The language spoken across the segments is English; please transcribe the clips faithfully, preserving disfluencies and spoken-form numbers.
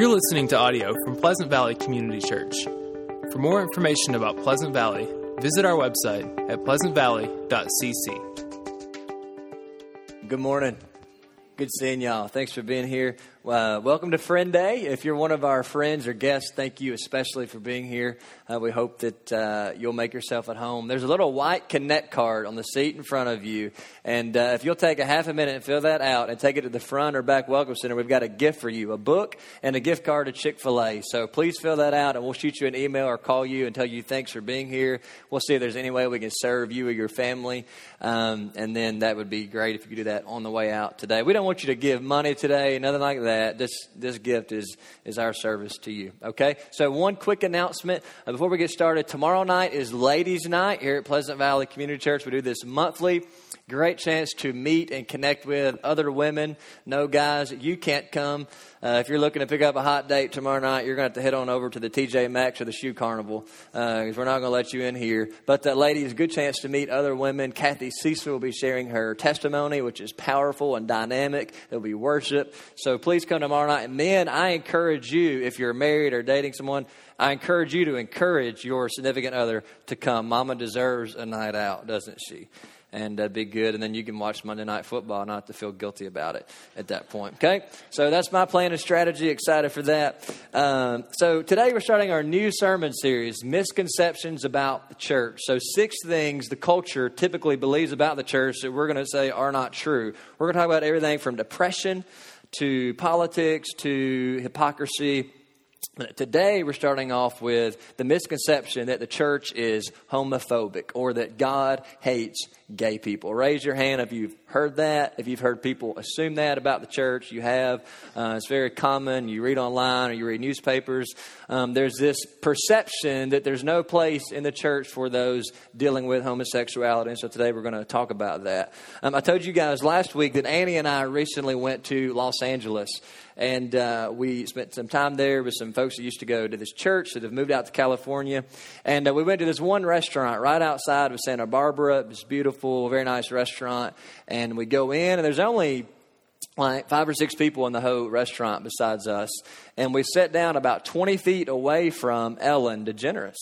You're listening to audio from Pleasant Valley Community Church. For more information about Pleasant Valley, visit our website at pleasant valley dot c c. Good morning. Good seeing y'all. Thanks for being here. Uh, welcome to Friend Day. If you're one of our friends or guests, thank you especially for being here. Uh, we hope that uh, you'll make yourself at home. There's a little white Connect card on the seat in front of you. And uh, if you'll take a half a minute and fill that out and take it to the front or back Welcome Center, we've got a gift for you, a book and a gift card to Chick-fil-A. So please fill that out and we'll shoot you an email or call you and tell you thanks for being here. We'll see if there's any way we can serve you or your family. Um, and then that would be great if you could do that on the way out today. We don't want you to give money today, nothing like that. This this gift is is our service to you. Okay? So one quick announcement uh, before we get started. Tomorrow night is Ladies' Night here at Pleasant Valley Community Church. We do this monthly. Great chance to meet and connect with other women. No, guys, you can't come. Uh, if you're looking to pick up a hot date tomorrow night, you're going to have to head on over to the T J Maxx or the Shoe Carnival because uh, we're not going to let you in here. But, uh, ladies, good chance to meet other women. Kathy Cecil will be sharing her testimony, which is powerful and dynamic. There'll be worship. So please come tomorrow night. And men, I encourage you, if you're married or dating someone, I encourage you to encourage your significant other to come. Mama deserves a night out, doesn't she? And that'd be good. And then you can watch Monday Night Football, not to feel guilty about it at that point. Okay? So that's my plan and strategy. Excited for that. Um, so today we're starting our new sermon series, Misconceptions About the Church. So six things the culture typically believes about the church that we're going to say are not true. We're going to talk about everything from depression to politics to hypocrisy. Today, we're starting off with the misconception that the church is homophobic or that God hates gay people. Raise your hand if you've heard that. If you've heard people assume that about the church, you have. Uh, it's very common. You read online or you read newspapers. Um, there's this perception that there's no place in the church for those dealing with homosexuality. And so today we're going to talk about that. Um, I told you guys last week that Annie and I recently went to Los Angeles. And uh, we spent some time there with some folks that used to go to this church that have moved out to California. And uh, we went to this one restaurant right outside of Santa Barbara. It was beautiful, very nice restaurant. And we go in, and there's only like five or six people in the whole restaurant besides us. And we sat down about twenty feet away from Ellen DeGeneres.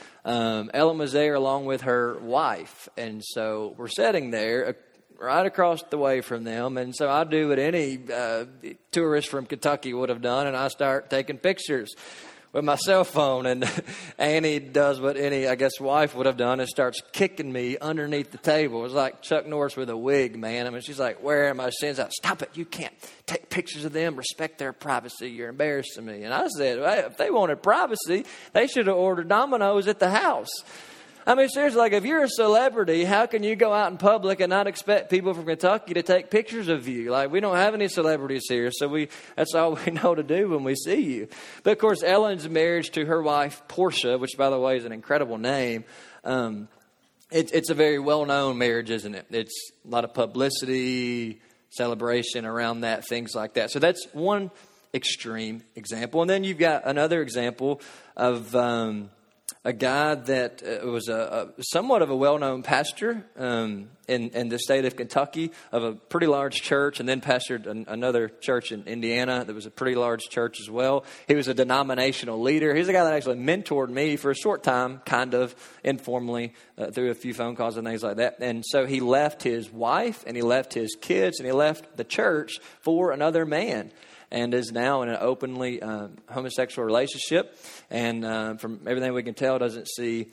Um, Ellen was there along with her wife. And so we're sitting there right across the way from them. And so I do what any uh, tourist from Kentucky would have done, and I start taking pictures with my cell phone. And Annie does what any, I guess, wife would have done and starts kicking me underneath the table. It was like Chuck Norris with a wig, man. I mean, she's like, where are my sins out? Stop it. You can't take pictures of them. Respect their privacy. You're embarrassing me. And I said, hey, if they wanted privacy, they should have ordered Domino's at the house. I mean, seriously, like if you're a celebrity, how can you go out in public and not expect people from Kentucky to take pictures of you? Like, we don't have any celebrities here, so we that's all we know to do when we see you. But, of course, Ellen's marriage to her wife, Portia, which, by the way, is an incredible name, um, it, it's a very well-known marriage, isn't it? It's a lot of publicity, celebration around that, things like that. So that's one extreme example. And then you've got another example of Um, a guy that uh, was a, a somewhat of a well-known pastor um, in, in the state of Kentucky of a pretty large church, and then pastored an, another church in Indiana that was a pretty large church as well. He was a denominational leader. He's a guy that actually mentored me for a short time, kind of informally, uh, through a few phone calls and things like that. And so he left his wife, and he left his kids, and he left the church for another man, and is now in an openly um, homosexual relationship. And uh, from everything we can tell, doesn't see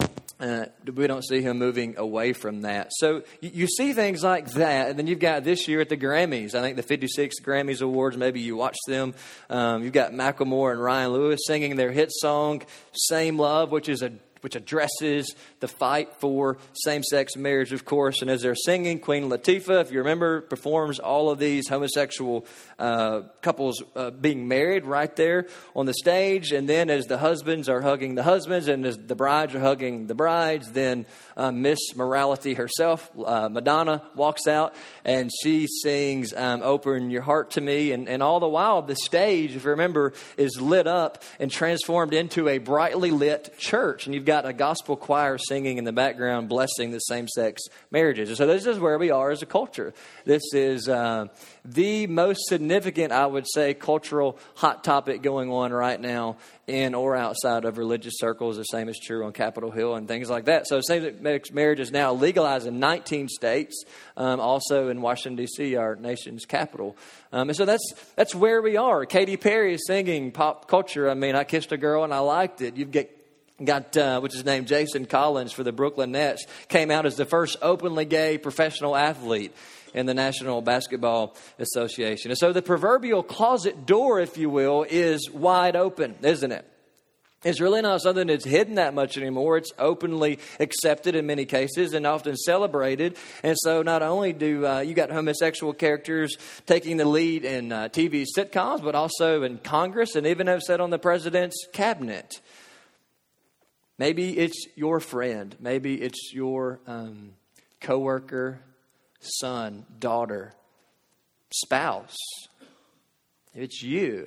uh, we don't see him moving away from that. So you, you see things like that. And then you've got this year at the Grammys, I think the fifty-sixth Grammys Awards, maybe you watched them. Um, you've got Macklemore and Ryan Lewis singing their hit song, Same Love, which is a which addresses the fight for same-sex marriage, of course. And as they're singing, Queen Latifah, if you remember, performs all of these homosexual uh, couples uh, being married right there on the stage. And then as the husbands are hugging the husbands and as the brides are hugging the brides, then uh, Miss Morality herself, uh, Madonna, walks out and she sings um, Open Your Heart to Me. And, and all the while, the stage, if you remember, is lit up and transformed into a brightly lit church. And you've got got a gospel choir singing in the background, blessing the same-sex marriages. And so this is where we are as a culture. This is uh, the most significant, I would say, cultural hot topic going on right now in or outside of religious circles. The same is true on Capitol Hill and things like that. So same-sex marriage is now legalized in nineteen states, um, also in Washington, D C, our nation's capital. Um, and so that's that's where we are. Katy Perry is singing pop culture. I mean, I kissed a girl and I liked it. You've got Got, uh, which is named Jason Collins for the Brooklyn Nets, came out as the first openly gay professional athlete in the National Basketball Association. And so the proverbial closet door, if you will, is wide open, isn't it? It's really not something that's hidden that much anymore. It's openly accepted in many cases and often celebrated. And so not only do uh, you got homosexual characters taking the lead in uh, T V sitcoms, but also in Congress and even have said on the president's cabinet. Maybe it's your friend. Maybe it's your um, coworker, son, daughter, spouse. It's you.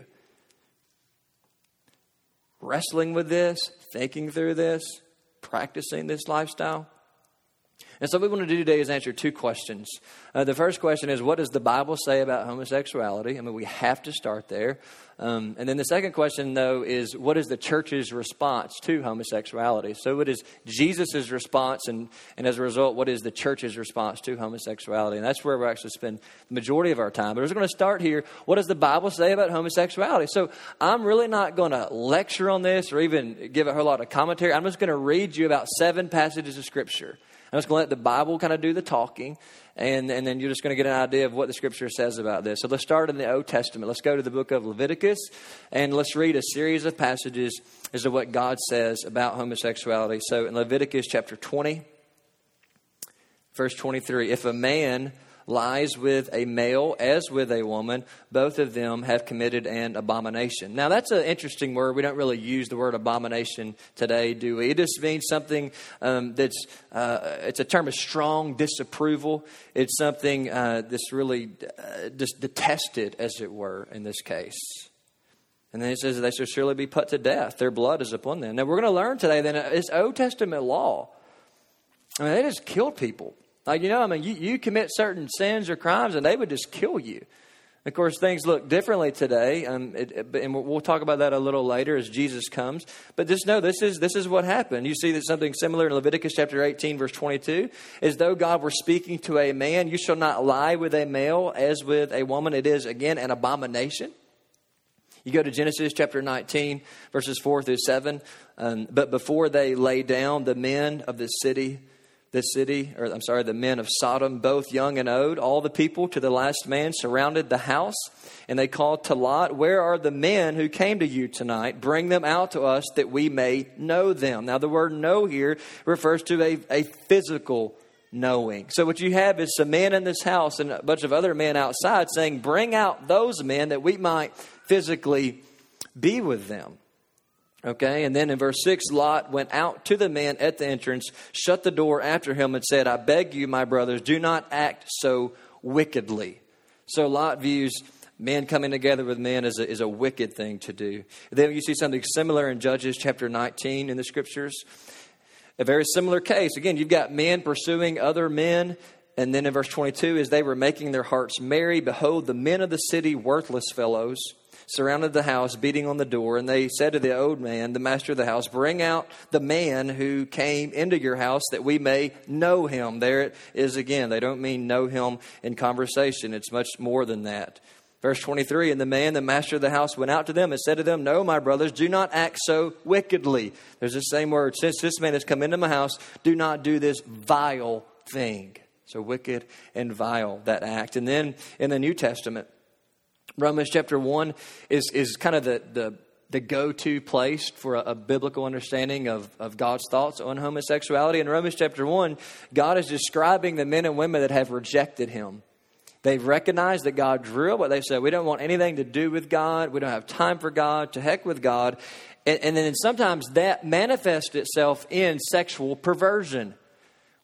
Wrestling with this, thinking through this, practicing this lifestyle. And so what we want to do today is answer two questions. Uh, the first question is, what does the Bible say about homosexuality? I mean, we have to start there. Um, and then the second question, though, is what is the church's response to homosexuality? So what is Jesus' response? And, and as a result, what is the church's response to homosexuality? And that's where we're actually spend the majority of our time. But we're going to start here. What does the Bible say about homosexuality? So I'm really not going to lecture on this or even give a whole lot of commentary. I'm just going to read you about seven passages of Scripture. I'm just going to let the Bible kind of do the talking, and, and then you're just going to get an idea of what the Scripture says about this. So let's start in the Old Testament. Let's go to the book of Leviticus, and let's read a series of passages as to what God says about homosexuality. So in Leviticus chapter twenty, verse twenty-three, if a man lies with a male as with a woman, both of them have committed an abomination. Now, that's an interesting word. We don't really use the word abomination today, do we? It just means something um, that's, uh, it's a term of strong disapproval. It's something uh, that's really uh, just detested, as it were, in this case. And then it says they shall surely be put to death. Their blood is upon them. Now, we're going to learn today that it's Old Testament law. I mean, they just killed people. Like, you know, I mean, you, you commit certain sins or crimes and they would just kill you. Of course, things look differently today, um, it, it, and we'll talk about that a little later as Jesus comes. But just know this is this is what happened. You see that something similar in Leviticus chapter eighteen, verse twenty-two. As though God were speaking to a man, you shall not lie with a male as with a woman. It is, again, an abomination. You go to Genesis chapter nineteen, verses four through seven. Um, but before they lay down, the men of the city... The city, or I'm sorry, the men of Sodom, both young and old, all the people to the last man surrounded the house, and they called to Lot, where are the men who came to you tonight? Bring them out to us that we may know them. Now, the word know here refers to a, a physical knowing. So what you have is some men in this house and a bunch of other men outside saying, bring out those men that we might physically be with them. Okay, and then in verse six, Lot went out to the man at the entrance, shut the door after him, and said, I beg you, my brothers, do not act so wickedly. So Lot views men coming together with men as a, as a wicked thing to do. Then you see something similar in Judges chapter nineteen in the Scriptures. A very similar case. Again, you've got men pursuing other men. And then in verse twenty-two, as they were making their hearts merry, behold, the men of the city, worthless fellows, surrounded the house, beating on the door. And they said to the old man, the master of the house, bring out the man who came into your house that we may know him. There it is again. They don't mean know him in conversation. It's much more than that. Verse twenty-three, and the man, the master of the house, went out to them and said to them, no, my brothers, do not act so wickedly. There's the same word. Since this man has come into my house, do not do this vile thing. So wicked and vile, that act. And then in the New Testament, Romans chapter one is, is kind of the, the, the go-to place for a, a biblical understanding of, of God's thoughts on homosexuality. In Romans chapter one, God is describing the men and women that have rejected him. They've recognized that God's real, but they've said, we don't want anything to do with God. We don't have time for God. To heck with God. And, and then sometimes that manifests itself in sexual perversion.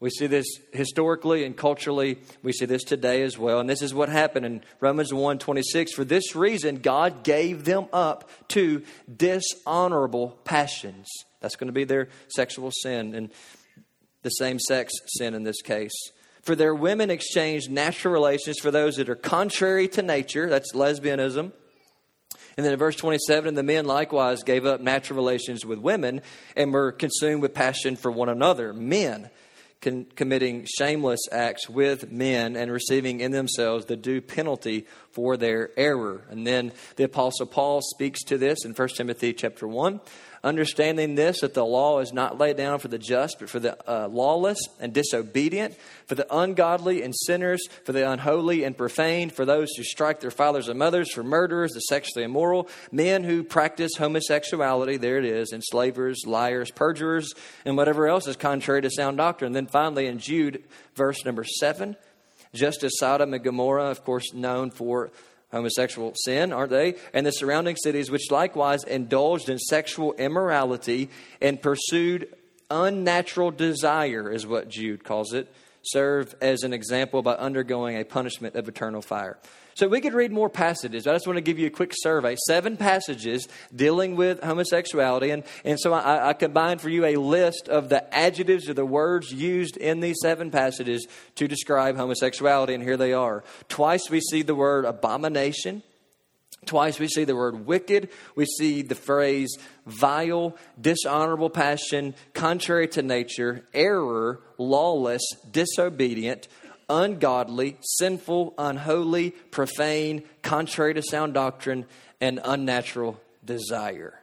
We see this historically and culturally. We see this today as well. And this is what happened in Romans one twenty-six. For this reason, God gave them up to dishonorable passions. That's going to be their sexual sin and the same-sex sin in this case. For their women exchanged natural relations for those that are contrary to nature. That's lesbianism. And then in verse twenty-seven, the men likewise gave up natural relations with women and were consumed with passion for one another. Men con- committing shameless acts with men and receiving in themselves the due penalty for their error. And then the Apostle Paul speaks to this in First Timothy chapter one. Understanding this, that the law is not laid down for the just, but for the uh, lawless and disobedient, for the ungodly and sinners, for the unholy and profane, for those who strike their fathers and mothers, for murderers, the sexually immoral, men who practice homosexuality, there it is, enslavers, liars, perjurers, and whatever else is contrary to sound doctrine. And then finally in Jude, verse number seven, just as Sodom and Gomorrah, of course, known for homosexual sin, aren't they? And the surrounding cities, which likewise indulged in sexual immorality and pursued unnatural desire, is what Jude calls it, serve as an example by undergoing a punishment of eternal fire. So we could read more passages. I just want to give you a quick survey. Seven passages dealing with homosexuality. And, and so I, I combined for you a list of the adjectives or the words used in these seven passages to describe homosexuality. And here they are. Twice we see the word abomination. Twice we see the word wicked. We see the phrase vile, dishonorable passion, contrary to nature, error, lawless, disobedient, ungodly, sinful, unholy, profane, contrary to sound doctrine, and unnatural desire.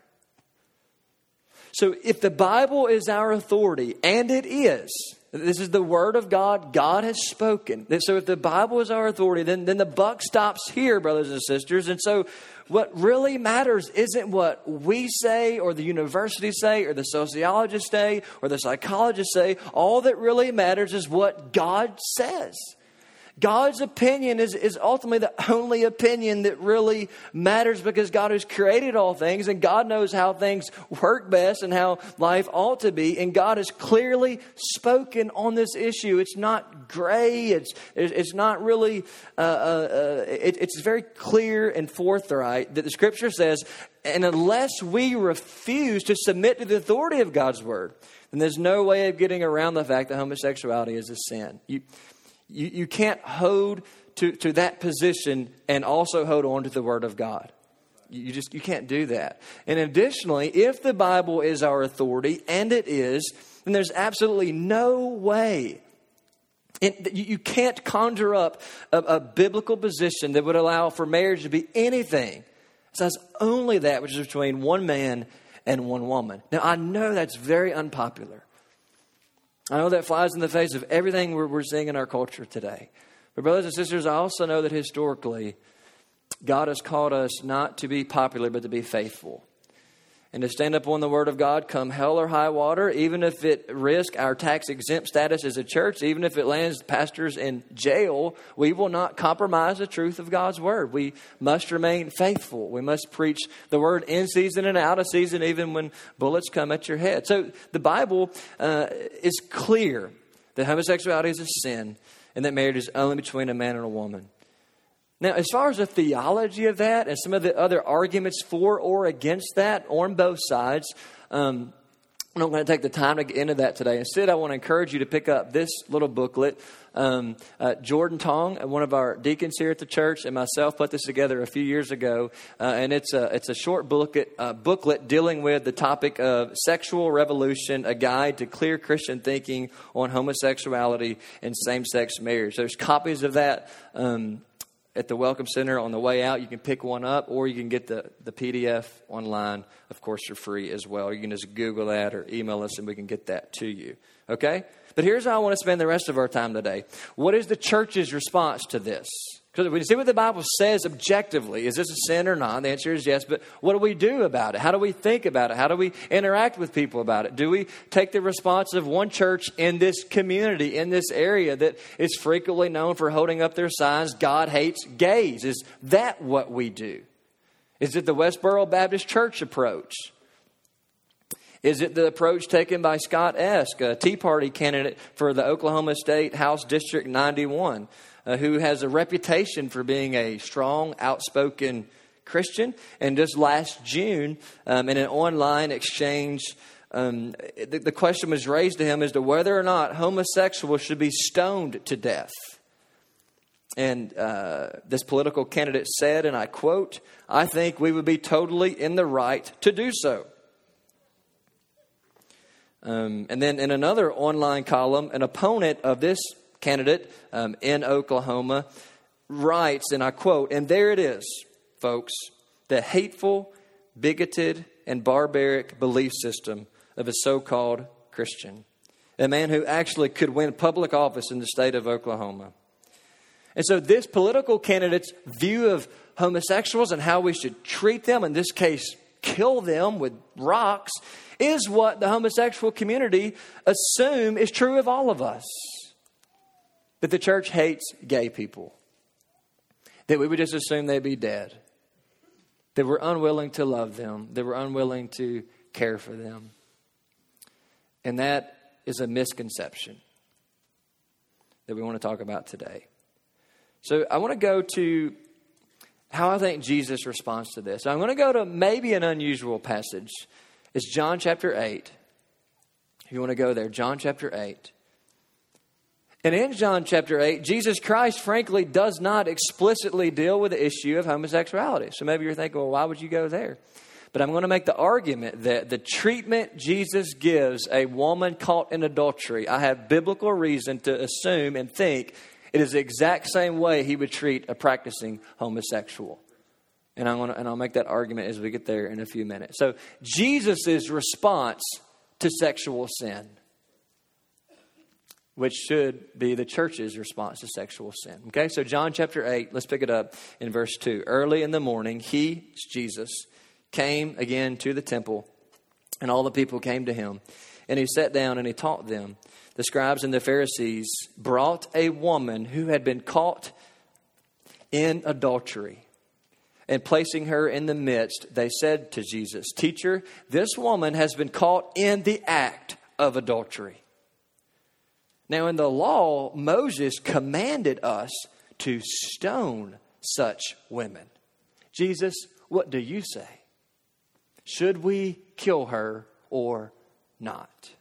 So if the Bible is our authority, and it is, this is the Word of God, God has spoken. So if the Bible is our authority, then, then the buck stops here, brothers and sisters. And so what really matters isn't what we say or the universities say or the sociologists say or the psychologists say. All that really matters is what God says. God's opinion is, is ultimately the only opinion that really matters, because God has created all things and God knows how things work best and how life ought to be. And God has clearly spoken on this issue. It's not gray. It's it's not really, uh, uh, it, it's very clear and forthright that the Scripture says, and unless we refuse to submit to the authority of God's Word, then there's no way of getting around the fact that homosexuality is a sin. You You, you can't hold to, to that position and also hold on to the Word of God. You just you can't do that. And additionally, if the Bible is our authority, and it is, then there's absolutely no way. It, you, you can't conjure up a, a biblical position that would allow for marriage to be anything besides only that which is between one man and one woman. Now, I know that's very unpopular. I know that flies in the face of everything we're, we're seeing in our culture today. But brothers and sisters, I also know that historically, God has called us not to be popular, but to be faithful. And to stand up on the Word of God, come hell or high water, even if it risks our tax-exempt status as a church, even if it lands pastors in jail, we will not compromise the truth of God's Word. We must remain faithful. We must preach the Word in season and out of season, even when bullets come at your head. So the Bible uh, is clear that homosexuality is a sin and that marriage is only between a man and a woman. Now, as far as the theology of that and some of the other arguments for or against that on both sides, um, I'm not going to take the time to get into that today. Instead, I want to encourage you to pick up this little booklet. Um, uh, Jordan Tong, one of our deacons here at the church, and myself put this together a few years ago. Uh, and it's a, it's a short booklet, uh, booklet dealing with the topic of Sexual Revolution, a guide to clear Christian thinking on homosexuality and same-sex marriage. There's copies of that Um, at the Welcome Center on the way out. You can pick one up, or you can get the, the P D F online, of course, for free as well. You can just Google that or email us and we can get that to you. Okay? But here's how I want to spend the rest of our time today. What is the church's response to this? Because we see what the Bible says objectively. Is this a sin or not? The answer is yes. But what do we do about it? How do we think about it? How do we interact with people about it? Do we take the response of one church in this community, in this area that is frequently known for holding up their signs, God hates gays? Is that what we do? Is it the Westboro Baptist Church approach? Is it the approach taken by Scott Esk, a Tea Party candidate for the Oklahoma State House District ninety-one, uh, who has a reputation for being a strong, outspoken Christian? And just last June, um, in an online exchange, um, the, the question was raised to him as to whether or not homosexuals should be stoned to death. And uh, this political candidate said, and I quote, "I think we would be totally in the right to do so." Um, and then in another online column, an opponent of this candidate um, in Oklahoma writes, and I quote, "And there it is, folks, the hateful, bigoted, and barbaric belief system of a so-called Christian. A man who actually could win public office in the state of Oklahoma." And so this political candidate's view of homosexuals and how we should treat them, in this case, kill them with rocks, is what the homosexual community assume is true of all of us. That the church hates gay people. That we would just assume they'd be dead. That we're unwilling to love them. That we're unwilling to care for them. And that is a misconception that we want to talk about today. So I want to go to how I think Jesus responds to this. I'm going to go to maybe an unusual passage. It's John chapter eight. If you want to go there, John chapter eight. And in John chapter eight, Jesus Christ, frankly, does not explicitly deal with the issue of homosexuality. So maybe you're thinking, well, why would you go there? But I'm going to make the argument that the treatment Jesus gives a woman caught in adultery, I have biblical reason to assume and think it is the exact same way he would treat a practicing homosexual. And I'm going to, and I'll make that argument as we get there in a few minutes. So Jesus' response to sexual sin, which should be the church's response to sexual sin. Okay, so John chapter eight, let's pick it up in verse two. Early in the morning, he, Jesus, came again to the temple, and all the people came to him. And he sat down and he taught them. The scribes and the Pharisees brought a woman who had been caught in adultery. And placing her in the midst, they said to Jesus, "Teacher, this woman has been caught in the act of adultery." Now in the law, Moses commanded us to stone such women. Jesus, what do you say? Should we kill her or not?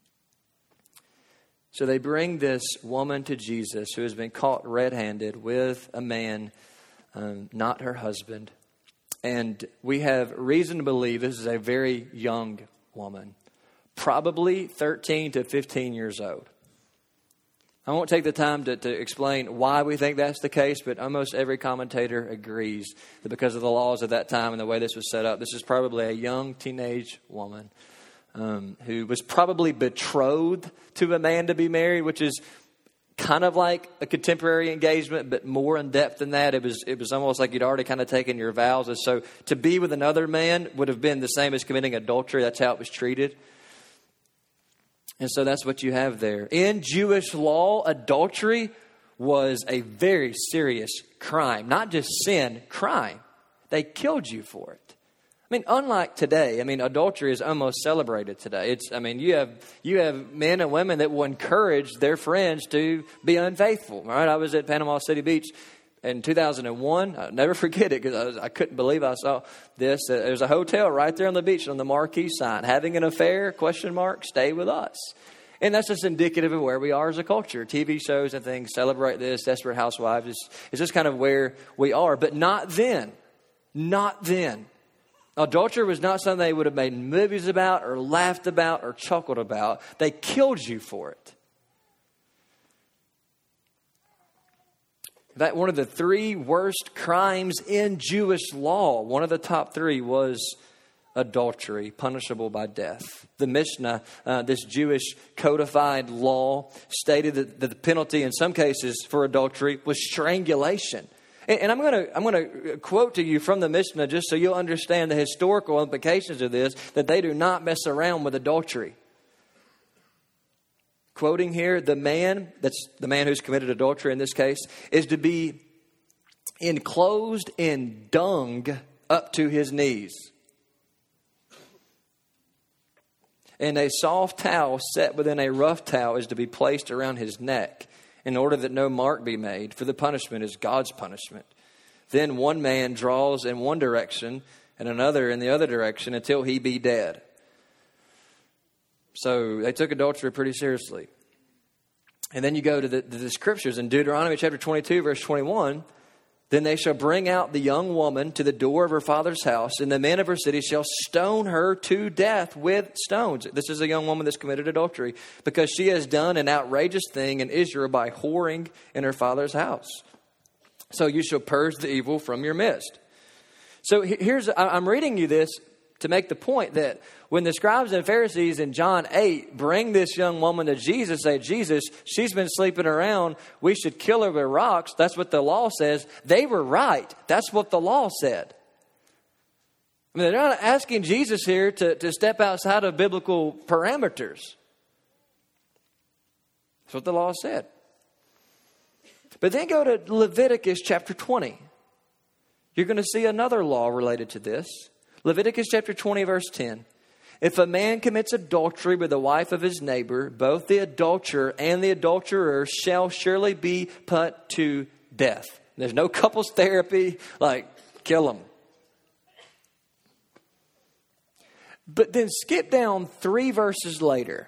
So they bring this woman to Jesus who has been caught red-handed with a man, um, not her husband. And we have reason to believe this is a very young woman, probably thirteen to fifteen years old. I won't take the time to, to explain why we think that's the case, but almost every commentator agrees that because of the laws of that time and the way this was set up, this is probably a young teenage woman um, who was probably betrothed to a man to be married, which is kind of like a contemporary engagement, but more in depth than that. It was it was almost like you'd already kind of taken your vows. And so to be with another man would have been the same as committing adultery. That's how it was treated. And so that's what you have there. In Jewish law, adultery was a very serious crime. Not just sin, crime. They killed you for it. I mean, unlike today, I mean, adultery is almost celebrated today. It's, I mean, you have you have men and women that will encourage their friends to be unfaithful. All right, I was at Panama City Beach in two thousand one. I'll never forget it because I, I couldn't believe I saw this. Uh, There's a hotel right there on the beach on the marquee sign. Having an affair, question mark, stay with us. And that's just indicative of where we are as a culture. T V shows and things celebrate this. Desperate Housewives. It's, it's just kind of where we are. But not then. Not then. Adultery was not something they would have made movies about or laughed about or chuckled about. They killed you for it. In fact, one of the three worst crimes in Jewish law, one of the top three was adultery, punishable by death. The Mishnah, uh, this Jewish codified law, stated that, that the penalty in some cases for adultery was strangulation. And, and I'm going to I'm going to quote to you from the Mishnah just so you'll understand the historical implications of this, that they do not mess around with adultery. Quoting here, the man, that's the man who's committed adultery in this case, is to be enclosed in dung up to his knees. And a soft towel set within a rough towel is to be placed around his neck, in order that no mark be made, for the punishment is God's punishment. Then one man draws in one direction and another in the other direction until he be dead. So they took adultery pretty seriously. And then you go to the, the scriptures in Deuteronomy chapter twenty-two, verse twenty-one. Then they shall bring out the young woman to the door of her father's house, and the men of her city shall stone her to death with stones. This is a young woman that's committed adultery because she has done an outrageous thing in Israel by whoring in her father's house. So you shall purge the evil from your midst. So here's, I'm reading you this to make the point that when the scribes and Pharisees in John eight bring this young woman to Jesus, say, Jesus, she's been sleeping around, we should kill her with rocks. That's what the law says. They were right. That's what the law said. I mean, they're not asking Jesus here to, to step outside of biblical parameters. That's what the law said. But then go to Leviticus chapter twenty. You're going to see another law related to this. Leviticus chapter twenty, verse ten. If a man commits adultery with the wife of his neighbor, both the adulterer and the adulterer shall surely be put to death. There's no couples therapy, like kill them. But then skip down three verses later.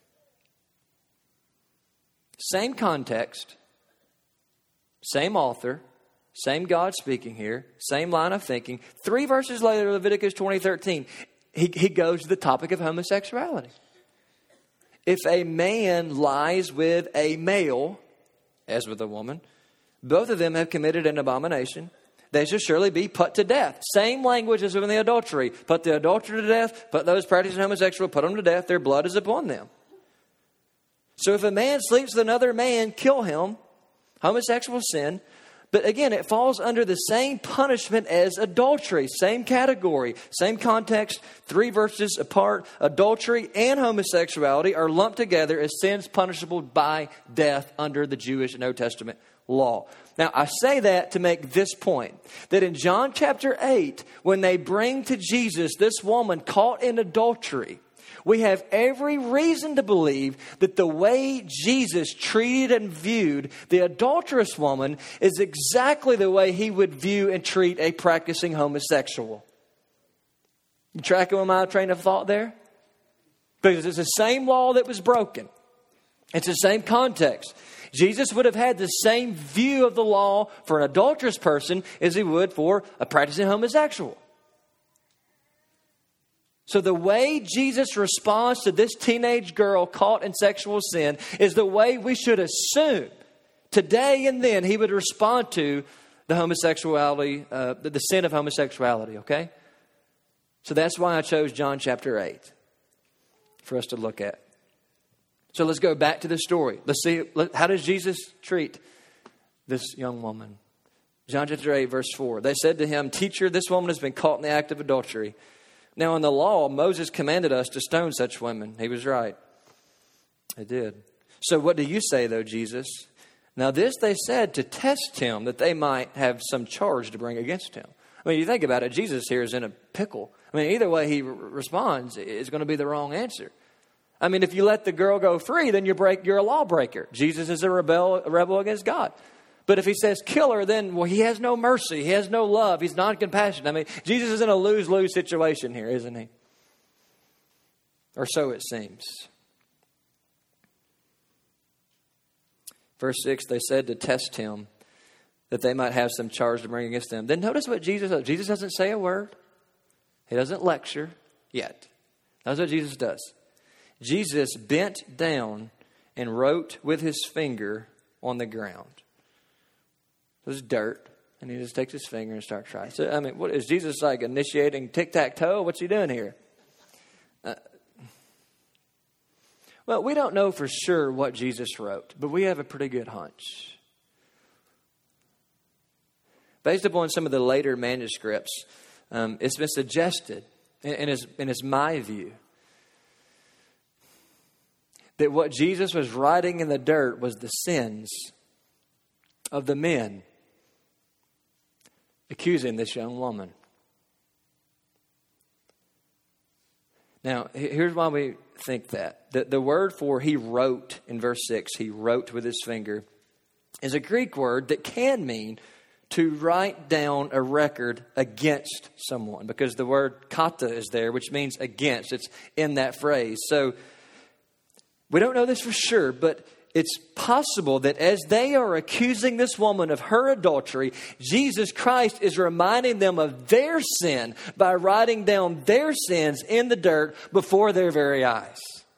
Same context, same author, same God speaking here, same line of thinking. Three verses later, Leviticus twenty thirteen, he, he goes to the topic of homosexuality. If a man lies with a male, as with a woman, both of them have committed an abomination. They shall surely be put to death. Same language as in the adultery. Put the adulterer to death, put those practicing homosexual, put them to death. Their blood is upon them. So if a man sleeps with another man, kill him. Homosexual sin. But again, it falls under the same punishment as adultery. Same category, same context, three verses apart. Adultery and homosexuality are lumped together as sins punishable by death under the Jewish and Old Testament law. Now, I say that to make this point, that in John chapter eight, when they bring to Jesus this woman caught in adultery, we have every reason to believe that the way Jesus treated and viewed the adulterous woman is exactly the way he would view and treat a practicing homosexual. You tracking with my train of thought there? Because it's the same law that was broken. It's the same context. Jesus would have had the same view of the law for an adulterous person as he would for a practicing homosexual. So the way Jesus responds to this teenage girl caught in sexual sin is the way we should assume today and then he would respond to the homosexuality, uh, the sin of homosexuality, okay? So that's why I chose John chapter eight for us to look at. So let's go back to the story. Let's see, how does Jesus treat this young woman? John chapter eight, verse four. They said to him, "Teacher, this woman has been caught in the act of adultery. Now, in the law, Moses commanded us to stone such women." He was right. They did. "So what do you say, though, Jesus?" Now, this they said to test him, that they might have some charge to bring against him. I mean, you think about it, Jesus here is in a pickle. I mean, either way he r- responds is going to be the wrong answer. I mean, if you let the girl go free, then you break, you're a lawbreaker. Jesus is a rebel, a rebel against God. But if he says kill her, then, well, he has no mercy. He has no love. He's not compassionate. I mean, Jesus is in a lose-lose situation here, isn't he? Or so it seems. Verse six, they said to test him that they might have some charge to bring against them. Then notice what Jesus does. Jesus doesn't say a word. He doesn't lecture yet. That's what Jesus does. Jesus bent down and wrote with his finger on the ground. It was dirt, and he just takes his finger and starts writing. So, I mean, what is Jesus like initiating tic-tac-toe? What's he doing here? Uh, well, we don't know for sure what Jesus wrote, but we have a pretty good hunch. Based upon some of the later manuscripts, um, it's been suggested, and, and, it's, and it's my view, that what Jesus was writing in the dirt was the sins of the men accusing this young woman. Now, here's why we think that. The, the word for he wrote in verse six, he wrote with his finger, is a Greek word that can mean to write down a record against someone, because the word kata is there, which means against. It's in that phrase. So we don't know this for sure, but it's possible that as they are accusing this woman of her adultery, Jesus Christ is reminding them of their sin by writing down their sins in the dirt before their very eyes.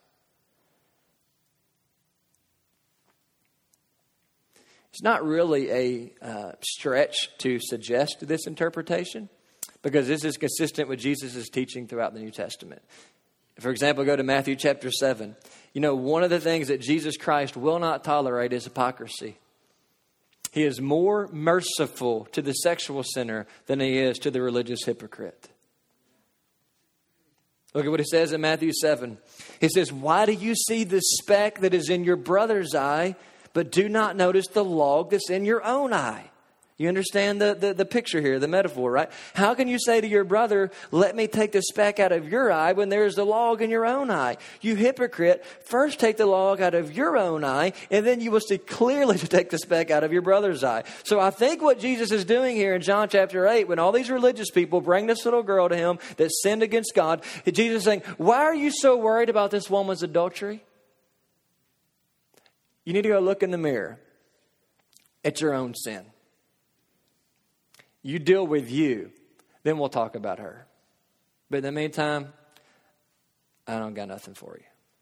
It's not really a uh, stretch to suggest this interpretation, because this is consistent with Jesus' teaching throughout the New Testament. For example, go to Matthew chapter seven. You know, one of the things that Jesus Christ will not tolerate is hypocrisy. He is more merciful to the sexual sinner than he is to the religious hypocrite. Look at what he says in Matthew seven. He says, "Why do you see the speck that is in your brother's eye, but do not notice the log that's in your own eye?" You understand the, the, the picture here, the metaphor, right? How can you say to your brother, "Let me take the speck out of your eye," when there's the log in your own eye? You hypocrite, first take the log out of your own eye, and then you will see clearly to take the speck out of your brother's eye. So I think what Jesus is doing here in John chapter eight, when all these religious people bring this little girl to him that sinned against God, Jesus is saying, why are you so worried about this woman's adultery? You need to go look in the mirror at your own sin. You deal with you, then we'll talk about her. But in the meantime, I don't got nothing for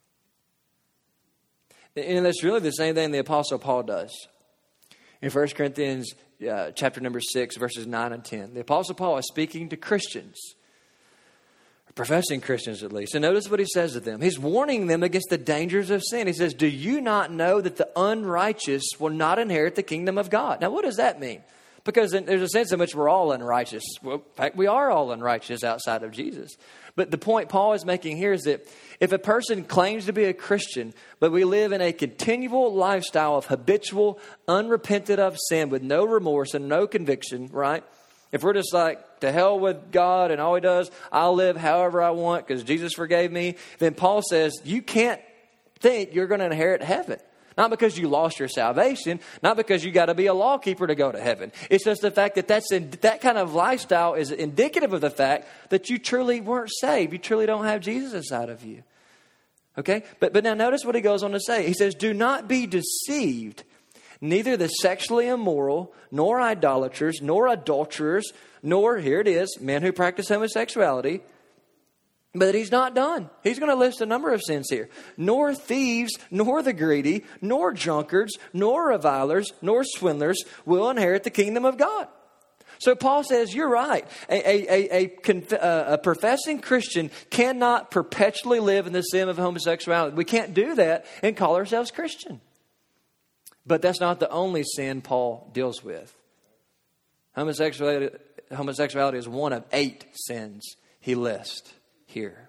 you. And that's really the same thing the Apostle Paul does. In First Corinthians uh, chapter number six, verses nine and ten, the Apostle Paul is speaking to Christians, professing Christians at least. And notice what he says to them. He's warning them against the dangers of sin. He says, "Do you not know that the unrighteous will not inherit the kingdom of God?" Now, what does that mean? Because there's a sense in which we're all unrighteous. Well, in fact, we are all unrighteous outside of Jesus. But the point Paul is making here is that if a person claims to be a Christian, but we live in a continual lifestyle of habitual, unrepented of sin with no remorse and no conviction, right? If we're just like, to hell with God and all he does, I'll live however I want because Jesus forgave me, then Paul says you can't think you're going to inherit heaven. Not because you lost your salvation, not because you got to be a law keeper to go to heaven. It's just the fact that that's in, that kind of lifestyle is indicative of the fact that you truly weren't saved. You truly don't have Jesus inside of you. Okay? But, but now notice what he goes on to say. He says, "Do not be deceived. Neither the sexually immoral, nor idolaters, nor adulterers, nor," here it is, "men who practice homosexuality." But he's not done. He's going to list a number of sins here. "Nor thieves, nor the greedy, nor drunkards, nor revilers, nor swindlers will inherit the kingdom of God." So Paul says, you're right. A, a, a, a, a professing Christian cannot perpetually live in the sin of homosexuality. We can't do that and call ourselves Christian. But that's not the only sin Paul deals with. Homosexuality, homosexuality is one of eight sins he lists here.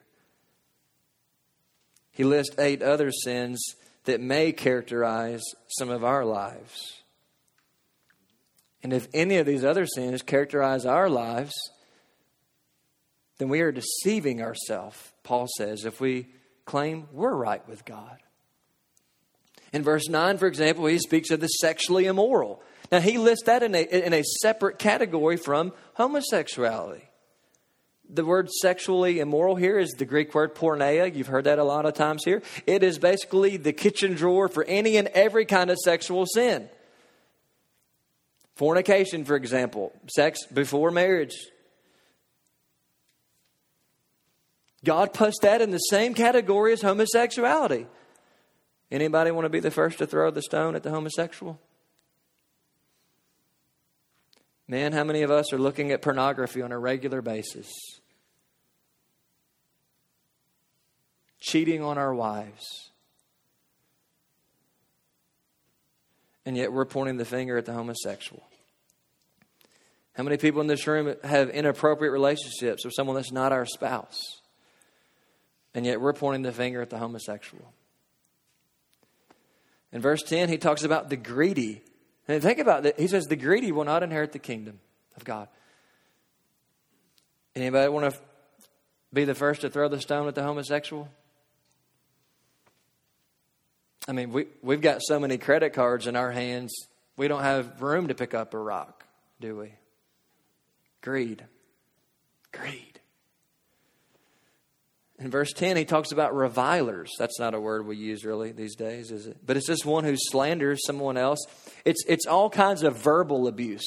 He lists eight other sins that may characterize some of our lives. And if any of these other sins characterize our lives, then we are deceiving ourselves, Paul says, if we claim we're right with God. In verse nine, for example, he speaks of the sexually immoral. Now, he lists that in a, in a separate category from homosexuality. The word sexually immoral here is the Greek word porneia. You've heard that a lot of times here. It is basically the kitchen drawer for any and every kind of sexual sin. Fornication, for example, sex before marriage. God puts that in the same category as homosexuality. Anybody want to be the first to throw the stone at the homosexual? Man, how many of us are looking at pornography on a regular basis? Cheating on our wives. And yet we're pointing the finger at the homosexual. How many people in this room have inappropriate relationships with someone that's not our spouse? And yet we're pointing the finger at the homosexual. In verse ten, he talks about the greedy. And think about that. He says the greedy will not inherit the kingdom of God. Anybody want to Be the first to throw the stone at the homosexual? I mean, we, we've got so many credit cards in our hands, we don't have room to pick up a rock, do we? Greed. Greed. In verse ten, he talks about revilers. That's not a word we use really these days, is it? But it's just one who slanders someone else. It's, it's all kinds of verbal abuse.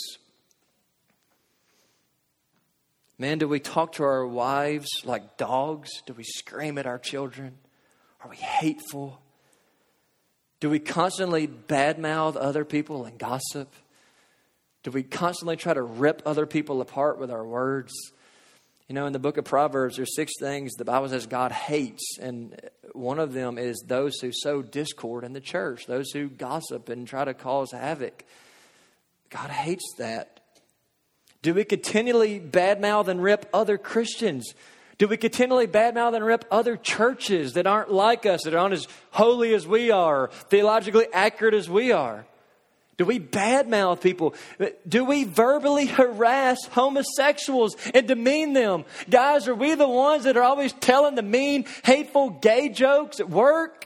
Man, do we talk to our wives like dogs? Do we scream at our children? Are we hateful? Do we constantly badmouth other people and gossip? Do we constantly try to rip other people apart with our words? You know, in the book of Proverbs, there's six things the Bible says God hates. And one of them is those who sow discord in the church, those who gossip and try to cause havoc. God hates that. Do we continually badmouth and rip other Christians? Do we continually badmouth and rip other churches that aren't like us, that aren't as holy as we are, theologically accurate as we are? Do we badmouth people? Do we verbally harass homosexuals and demean them? Guys, are we the ones that are always telling the mean, hateful, gay jokes at work?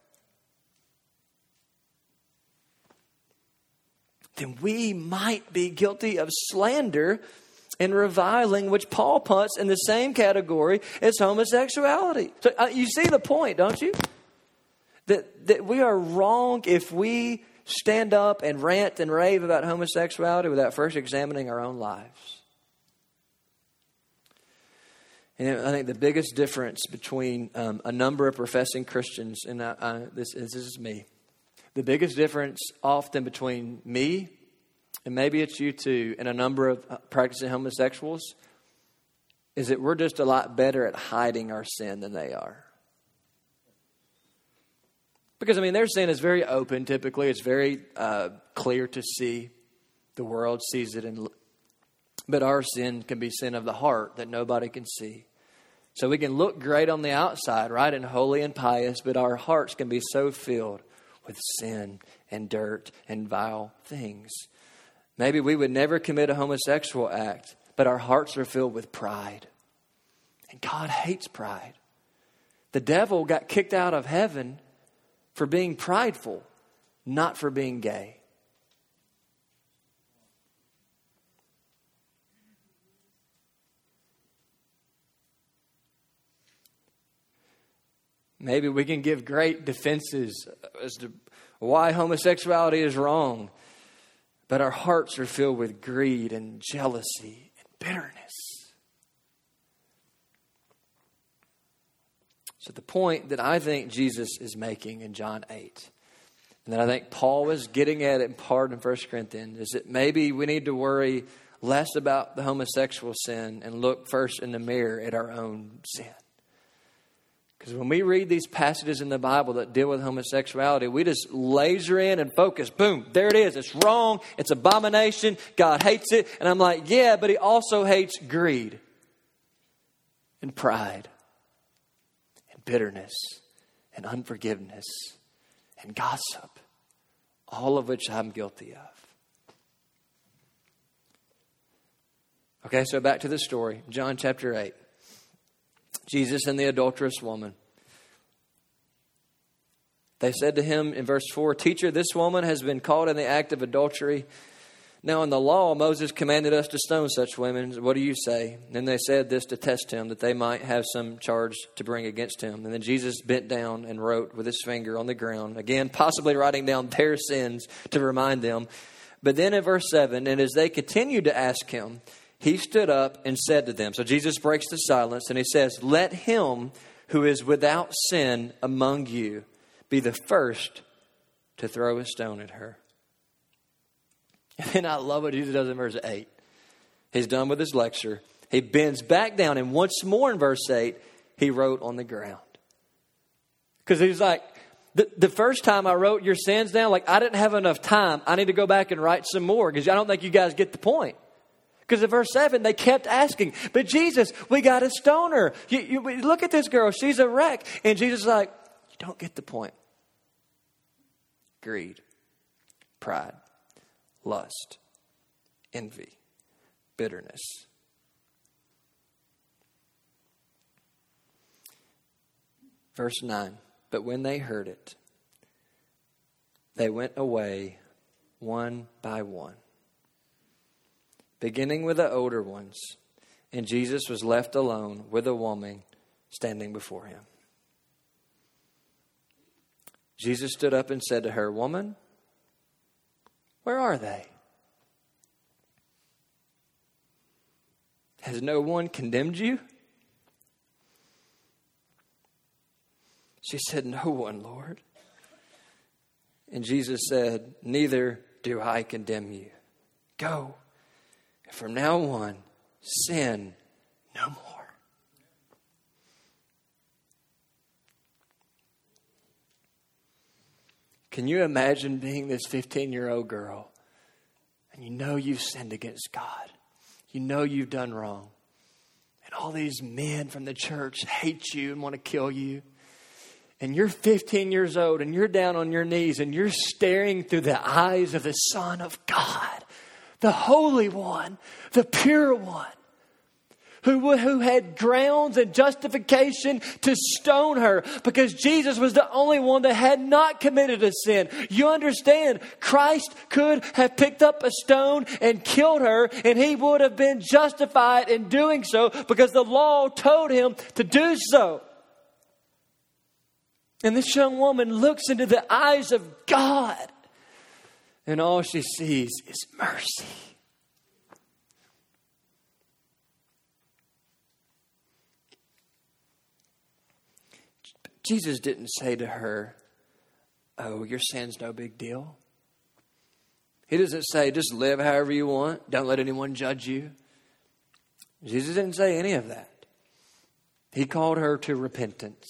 Then we might be guilty of slander and reviling, which Paul puts in the same category as homosexuality. So uh, you see the point, don't you? That, that we are wrong if we stand up and rant and rave about homosexuality without first examining our own lives. And I think the biggest difference between um, a number of professing Christians, and I, I, this, this is me, the biggest difference often between me, and maybe it's you too, and a number of practicing homosexuals, is that we're just a lot better at hiding our sin than they are. Because, I mean, their sin is very open, typically. It's very uh, clear to see. The world sees it. And, but our sin can be sin of the heart that nobody can see. So we can look great on the outside, right, and holy and pious, but our hearts can be so filled with sin and dirt and vile things. Maybe we would never commit a homosexual act, but our hearts are filled with pride. And God hates pride. The devil got kicked out of heaven for being prideful, not for being gay. Maybe we can give great defenses as to why homosexuality is wrong, but our hearts are filled with greed and jealousy and bitterness. So the point that I think Jesus is making in John eight, and that I think Paul was getting at in part in First Corinthians, is that maybe we need to worry less about the homosexual sin and look first in the mirror at our own sin. Because when we read these passages in the Bible that deal with homosexuality, we just laser in and focus. Boom, there it is. It's wrong. It's abomination. God hates it. And I'm like, yeah, but he also hates greed and pride and bitterness and unforgiveness and gossip, all of which I'm guilty of. Okay, so back to the story. John chapter eight. Jesus and the adulterous woman. They said to him in verse four, "Teacher, this woman has been caught in the act of adultery. Now in the law, Moses commanded us to stone such women. What do you say?" And they said this to test him, that they might have some charge to bring against him. And then Jesus bent down and wrote with his finger on the ground, again, possibly writing down their sins to remind them. But then in verse seven, and as they continued to ask him, he stood up and said to them. So Jesus breaks the silence and he says, "Let him who is without sin among you be the first to throw a stone at her." And I love what Jesus does in verse eight. He's done with his lecture. He bends back down, and once more in verse eight, he wrote on the ground. Because he's like, the, the first time I wrote your sins down, like I didn't have enough time. I need to go back and write some more because I don't think you guys get the point. Because in verse seven, they kept asking, "But Jesus, we got to stone her. You, you, look at this girl. She's a wreck." And Jesus is like, "You don't get the point." Greed, pride, lust, envy, bitterness. Verse nine, but when they heard it, they went away one by one, beginning with the older ones, and Jesus was left alone with a woman standing before him. Jesus stood up and said to her, "Woman, where are they? Has no one condemned you?" She said, "No one, Lord." And Jesus said, "Neither do I condemn you. Go, and from now on, sin no more." Can you imagine being this fifteen-year-old girl and you know you've sinned against God? You know you've done wrong. And all these men from the church hate you and want to kill you. And you're fifteen years old and you're down on your knees and you're staring through the eyes of the Son of God, the Holy One, the Pure One, who, who had grounds and justification to stone her because Jesus was the only one that had not committed a sin. You understand, Christ could have picked up a stone and killed her, and he would have been justified in doing so because the law told him to do so. And this young woman looks into the eyes of God, and all she sees is mercy. Jesus didn't say to her, "Oh, your sin's no big deal." He doesn't say, "Just live however you want. Don't let anyone judge you." Jesus didn't say any of that. He called her to repentance.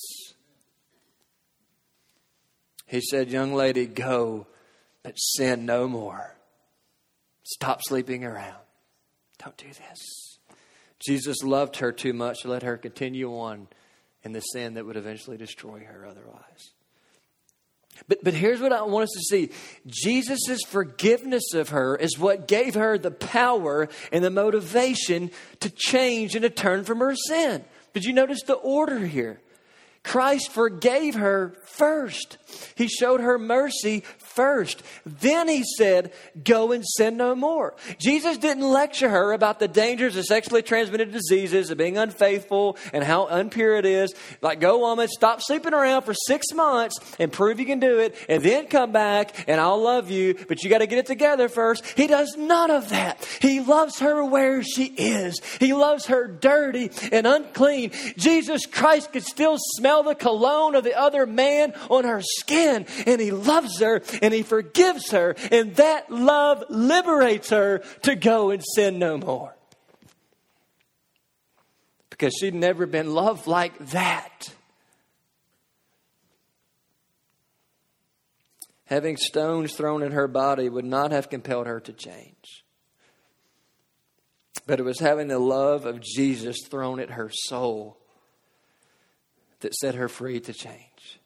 He said, "Young lady, go, but sin no more. Stop sleeping around. Don't do this." Jesus loved her too much to let her continue on in the sin that would eventually destroy her otherwise. But, but here's what I want us to see. Jesus' forgiveness of her is what gave her the power and the motivation to change and to turn from her sin. Did you notice the order here? Christ forgave her first. He showed her mercy first. Then he said, "Go and sin no more." Jesus didn't lecture her about the dangers of sexually transmitted diseases, of being unfaithful, and how impure it is. Like, go, woman, stop sleeping around for six months and prove you can do it, and then come back and I'll love you, but you got to get it together first. He does none of that. He loves her where she is. He loves her dirty and unclean. Jesus Christ could still smell the cologne of the other man on her skin, and he loves her and he forgives her, and that love liberates her to go and sin no more, because she'd never been loved like that. Having stones thrown at her body would not have compelled her to change, but it was having the love of Jesus thrown at her soul that set her free to change.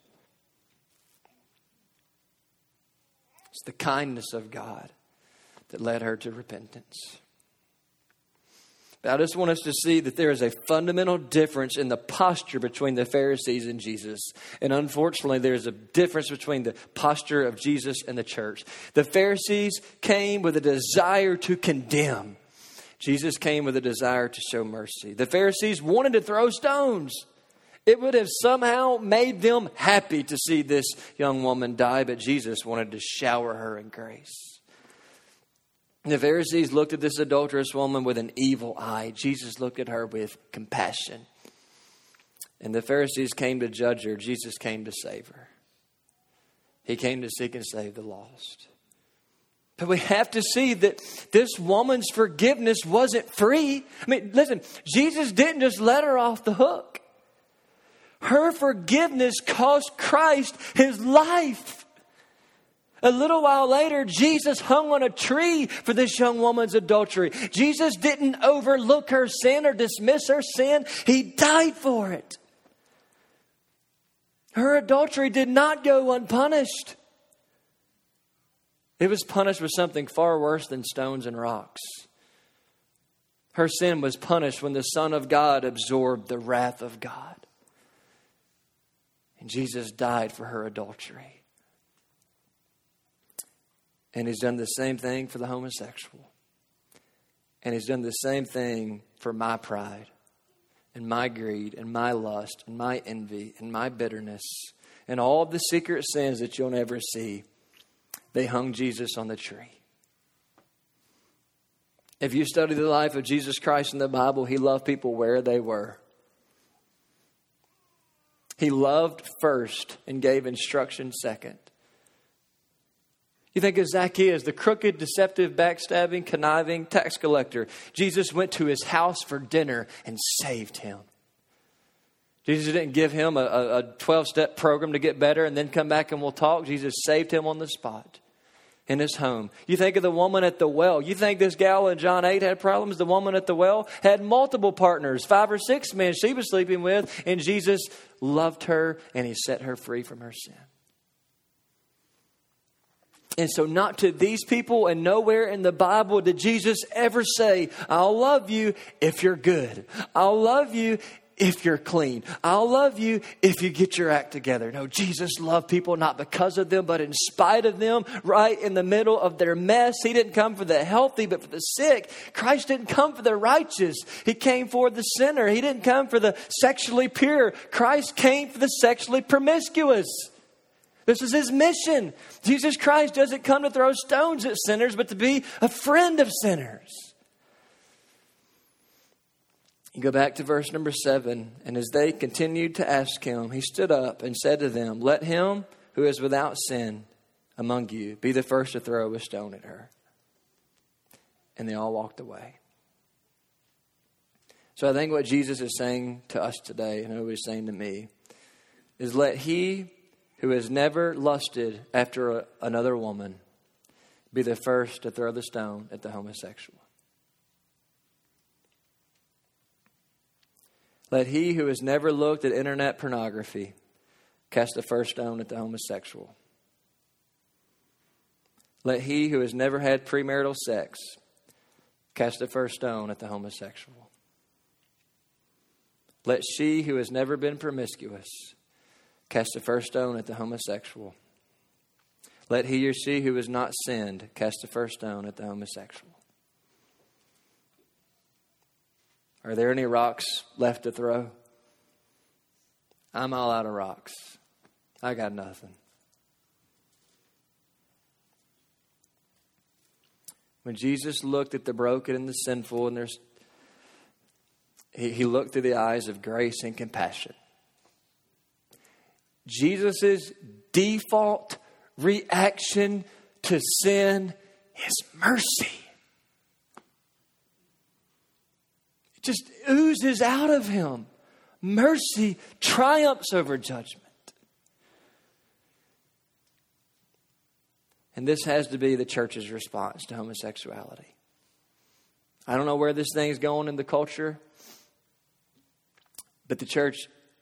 It's the kindness of God that led her to repentance. But I just want us to see that there is a fundamental difference in the posture between the Pharisees and Jesus. And unfortunately, there's a difference between the posture of Jesus and the church. The Pharisees came with a desire to condemn. Jesus came with a desire to show mercy. The Pharisees wanted to throw stones. It would have somehow made them happy to see this young woman die, but Jesus wanted to shower her in grace. The Pharisees looked at this adulterous woman with an evil eye. Jesus looked at her with compassion. And the Pharisees came to judge her. Jesus came to save her. He came to seek and save the lost. But we have to see that this woman's forgiveness wasn't free. I mean, listen, Jesus didn't just let her off the hook. Her forgiveness cost Christ his life. A little while later, Jesus hung on a tree for this young woman's adultery. Jesus didn't overlook her sin or dismiss her sin. He died for it. Her adultery did not go unpunished. It was punished with something far worse than stones and rocks. Her sin was punished when the Son of God absorbed the wrath of God. And Jesus died for her adultery. And he's done the same thing for the homosexual. And he's done the same thing for my pride and my greed and my lust and my envy and my bitterness and all of the secret sins that you'll never see. They hung Jesus on the tree. If you study the life of Jesus Christ in the Bible, he loved people where they were. He loved first and gave instruction second. You think of Zacchaeus, the crooked, deceptive, backstabbing, conniving tax collector. Jesus went to his house for dinner and saved him. Jesus didn't give him a twelve-step program to get better and then come back and we'll talk. Jesus saved him on the spot in his home. You think of the woman at the well. You think this gal in John eight had problems? The woman at the well had multiple partners, five or six men she was sleeping with, and Jesus loved her and he set her free from her sin. And so not to these people, and nowhere in the Bible did Jesus ever say, I'll love you if you're good. I'll love you if you're clean. I'll love you if you get your act together. No, Jesus loved people not because of them, but in spite of them, right in the middle of their mess. He didn't come for the healthy, but for the sick. Christ didn't come for the righteous. He came for the sinner. He didn't come for the sexually pure. Christ came for the sexually promiscuous. This is his mission. Jesus Christ doesn't come to throw stones at sinners, but to be a friend of sinners. You go back to verse number seven. And as they continued to ask him, he stood up and said to them, let him who is without sin among you be the first to throw a stone at her. And they all walked away. So I think what Jesus is saying to us today, and what he's saying to me, is let he who has never lusted after a, another woman be the first to throw the stone at the homosexual. Let he who has never looked at internet pornography cast the first stone at the homosexual. Let he who has never had premarital sex cast the first stone at the homosexual. Let she who has never been promiscuous cast the first stone at the homosexual. Let he or she who has not sinned cast the first stone at the homosexual. Are there any rocks left to throw? I'm all out of rocks. I got nothing. When Jesus looked at the broken and the sinful, and there's, he, he looked through the eyes of grace and compassion. Jesus' default reaction to sin is mercy. It just oozes out of him. Mercy triumphs over judgment. And this has to be the church's response to homosexuality. I don't know where this thing's going in the culture, but the church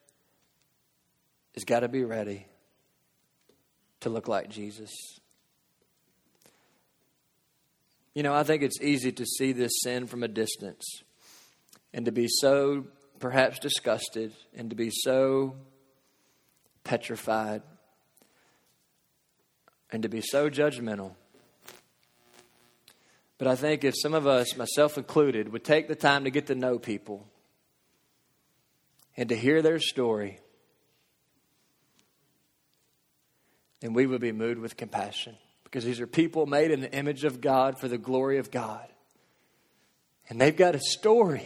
has got to be ready to look like Jesus. You know, I think it's easy to see this sin from a distance and to be so perhaps disgusted and to be so petrified and to be so judgmental. But I think if some of us, myself included, would take the time to get to know people and to hear their story, then we would be moved with compassion. Because these are people made in the image of God for the glory of God. And they've got a story.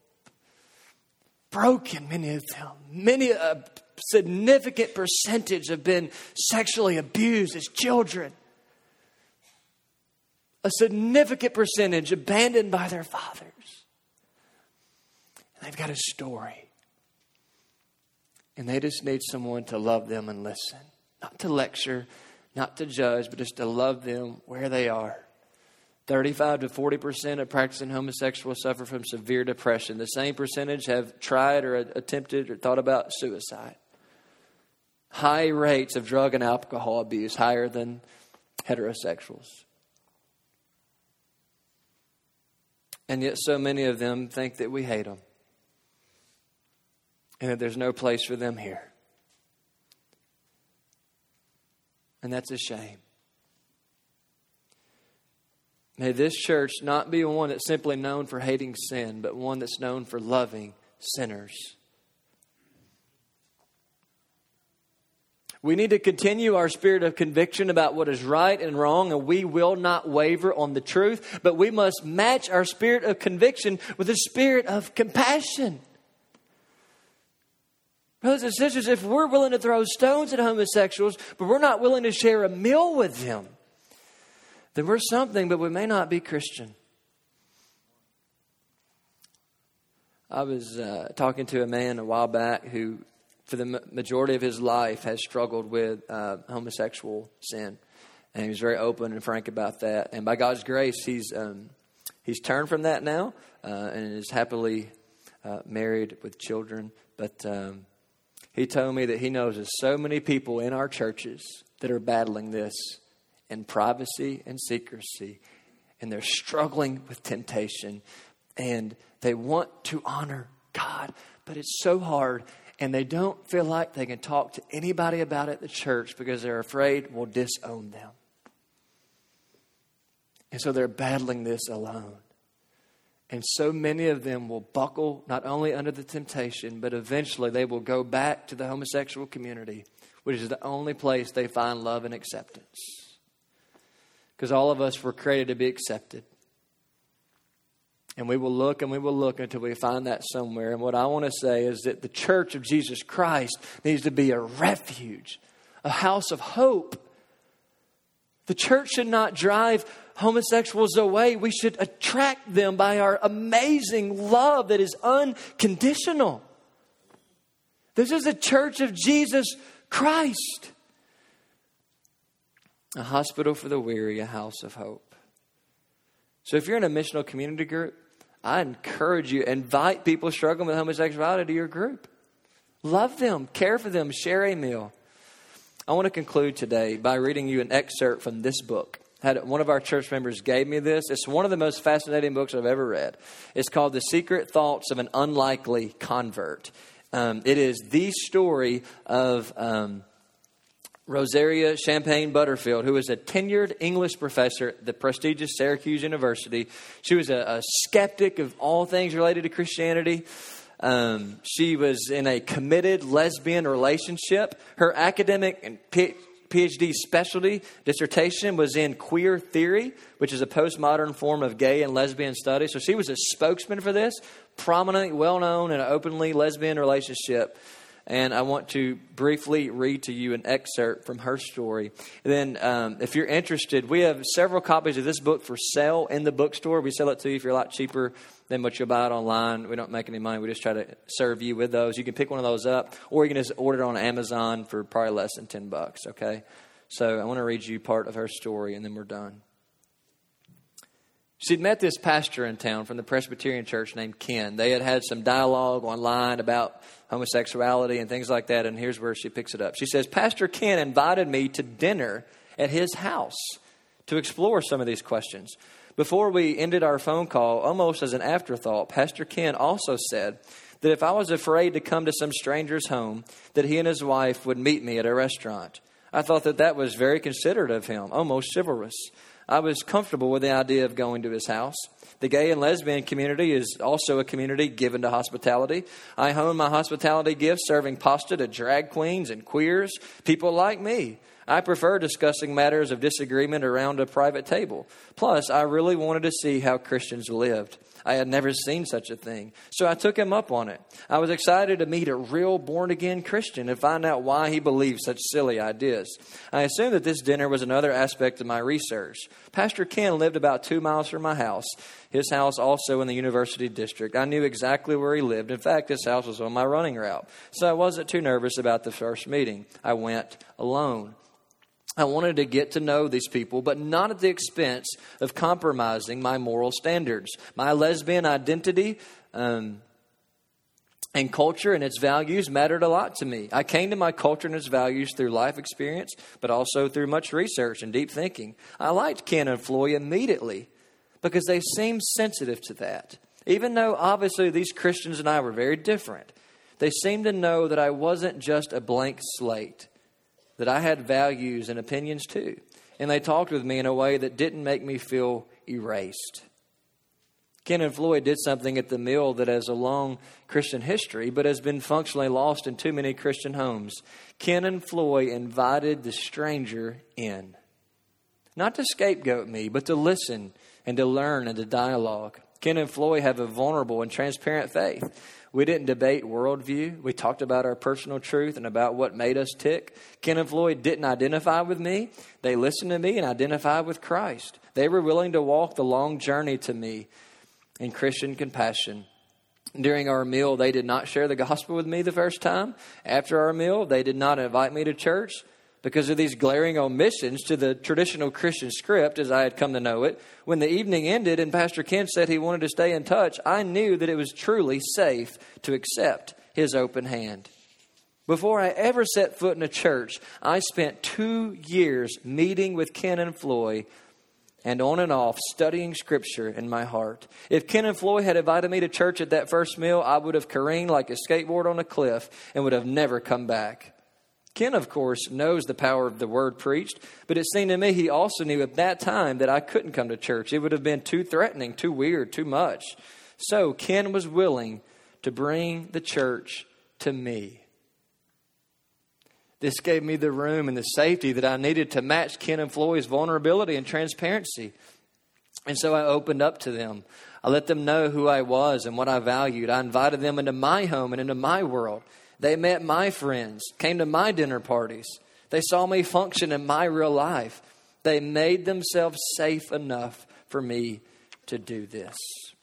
Broken, many of them. Many, a significant percentage have been sexually abused as children. A significant percentage abandoned by their fathers. And they've got a story. And they just need someone to love them and listen. Not to lecture, not to judge, but just to love them where they are. thirty-five to forty percent of practicing homosexuals suffer from severe depression. The same percentage have tried or attempted or thought about suicide. High rates of drug and alcohol abuse, higher than heterosexuals. And yet so many of them think that we hate them. And that there's no place for them here. And that's a shame. May this church not be one that's simply known for hating sin, but one that's known for loving sinners. We need to continue our spirit of conviction about what is right and wrong, and we will not waver on the truth, but we must match our spirit of conviction with a spirit of compassion. Brothers and sisters, if we're willing to throw stones at homosexuals, but we're not willing to share a meal with them, then we're something, but we may not be Christian. I was uh, talking to a man a while back who, for the majority of his life, has struggled with uh, homosexual sin. And he was very open and frank about that. And by God's grace, he's um, he's turned from that now uh, and is happily uh, married with children. But um, he told me that he knows there's so many people in our churches that are battling this in privacy and secrecy. And they're struggling with temptation. And they want to honor God, but it's so hard. And they don't feel like they can talk to anybody about it at the church because they're afraid we'll disown them. And so they're battling this alone. And so many of them will buckle not only under the temptation, but eventually they will go back to the homosexual community, which is the only place they find love and acceptance. Because all of us were created to be accepted. And we will look and we will look until we find that somewhere. And what I want to say is that the church of Jesus Christ needs to be a refuge, a house of hope. The church should not drive homosexuals away. We should attract them by our amazing love that is unconditional. This is a church of Jesus Christ. A hospital for the weary, a house of hope. So if you're in a missional community group, I encourage you, invite people struggling with homosexuality to your group. Love them, care for them, share a meal. I want to conclude today by reading you an excerpt from this book. Had one of our church members gave me this. It's one of the most fascinating books I've ever read. It's called The Secret Thoughts of an Unlikely Convert. Um, it is the story of Um, Rosaria Champagne Butterfield, who was a tenured English professor at the prestigious Syracuse University. She was a, a skeptic of all things related to Christianity. Um, she was in a committed lesbian relationship. Her academic and P- PhD specialty dissertation was in queer theory, which is a postmodern form of gay and lesbian studies. So she was a spokesman for this, prominent, well-known, and openly lesbian relationship. And I want to briefly read to you an excerpt from her story. And then um, if you're interested, we have several copies of this book for sale in the bookstore. We sell it to you for a lot cheaper than what you'll buy it online. We don't make any money. We just try to serve you with those. You can pick one of those up, or you can just order it on Amazon for probably less than ten bucks, okay? So I want to read you part of her story, and then we're done. She'd met this pastor in town from the Presbyterian church named Ken. They had had some dialogue online about homosexuality and things like that. And here's where she picks it up. She says, Pastor Ken invited me to dinner at his house to explore some of these questions. Before we ended our phone call, almost as an afterthought, Pastor Ken also said that if I was afraid to come to some stranger's home, that he and his wife would meet me at a restaurant. I thought that that was very considerate of him, almost chivalrous. I was comfortable with the idea of going to his house. The gay and lesbian community is also a community given to hospitality. I hone my hospitality gifts serving pasta to drag queens and queers, people like me. I prefer discussing matters of disagreement around a private table. Plus, I really wanted to see how Christians lived. I had never seen such a thing, so I took him up on it. I was excited to meet a real born-again Christian and find out why he believed such silly ideas. I assumed that this dinner was another aspect of my research. Pastor Ken lived about two miles from my house, his house also in the university district. I knew exactly where he lived. In fact, his house was on my running route, so I wasn't too nervous about the first meeting. I went alone. I wanted to get to know these people, but not at the expense of compromising my moral standards. My lesbian identity um, and culture and its values mattered a lot to me. I came to my culture and its values through life experience, but also through much research and deep thinking. I liked Ken and Floy immediately because they seemed sensitive to that. Even though obviously these Christians and I were very different, they seemed to know that I wasn't just a blank slate, that I had values and opinions too. And they talked with me in a way that didn't make me feel erased. Ken and Floyd did something at the meal that has a long Christian history, but has been functionally lost in too many Christian homes. Ken and Floyd invited the stranger in. Not to scapegoat me, but to listen and to learn and to dialogue. Ken and Floyd have a vulnerable and transparent faith. We didn't debate worldview. We talked about our personal truth and about what made us tick. Ken and Floyd didn't identify with me. They listened to me and identified with Christ. They were willing to walk the long journey to me in Christian compassion. During our meal, they did not share the gospel with me the first time. After our meal, they did not invite me to church because of these glaring omissions to the traditional Christian script as I had come to know it. When the evening ended and Pastor Ken said he wanted to stay in touch, I knew that it was truly safe to accept his open hand. Before I ever set foot in a church, I spent two years meeting with Ken and Floyd and on and off studying Scripture in my heart. If Ken and Floyd had invited me to church at that first meal, I would have careened like a skateboard on a cliff and would have never come back. Ken, of course, knows the power of the word preached, but it seemed to me he also knew at that time that I couldn't come to church. It would have been too threatening, too weird, too much. So Ken was willing to bring the church to me. This gave me the room and the safety that I needed to match Ken and Floyd's vulnerability and transparency. And so I opened up to them. I let them know who I was and what I valued. I invited them into my home and into my world. They met my friends, came to my dinner parties. They saw me function in my real life. They made themselves safe enough for me to do this.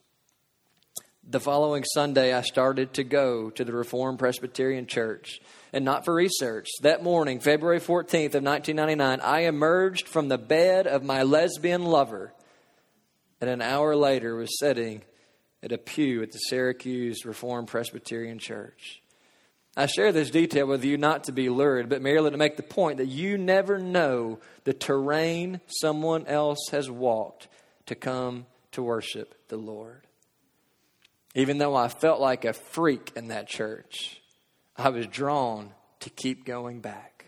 The following Sunday, I started to go to the Reformed Presbyterian Church, and not for research. That morning, February fourteenth of nineteen ninety-nine, I emerged from the bed of my lesbian lover, and an hour later was sitting at a pew at the Syracuse Reformed Presbyterian Church. I share this detail with you not to be lurid, but merely to make the point that you never know the terrain someone else has walked to come to worship the Lord. Even though I felt like a freak in that church, I was drawn to keep going back.